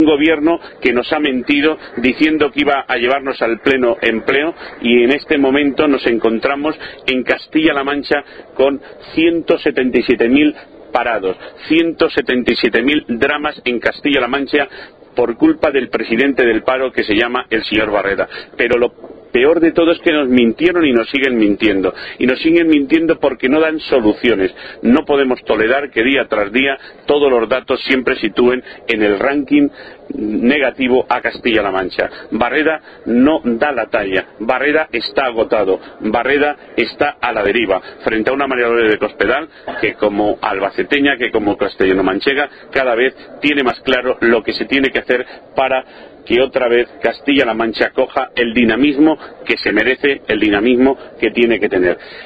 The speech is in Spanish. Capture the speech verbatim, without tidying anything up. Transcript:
Un gobierno que nos ha mentido diciendo que iba a llevarnos al pleno empleo, y en este momento nos encontramos en Castilla-La Mancha con ciento setenta y siete mil parados, ciento setenta y siete mil dramas en Castilla-La Mancha por culpa del presidente del paro, que se llama el señor Barreda. Pero lo peor de todo es que nos mintieron y nos siguen mintiendo. Y nos siguen mintiendo porque no dan soluciones. No podemos tolerar que día tras día todos los datos siempre sitúen en el ranking negativo a Castilla-La Mancha. Barreda no da la talla. Barreda está agotado. Barreda está a la deriva frente a una María Dolores de Cospedal que, como albaceteña, que como castellano-manchega, cada vez tiene más claro lo que se tiene que hacer para que otra vez Castilla-La Mancha coja el dinamismo que se merece, el dinamismo que tiene que tener.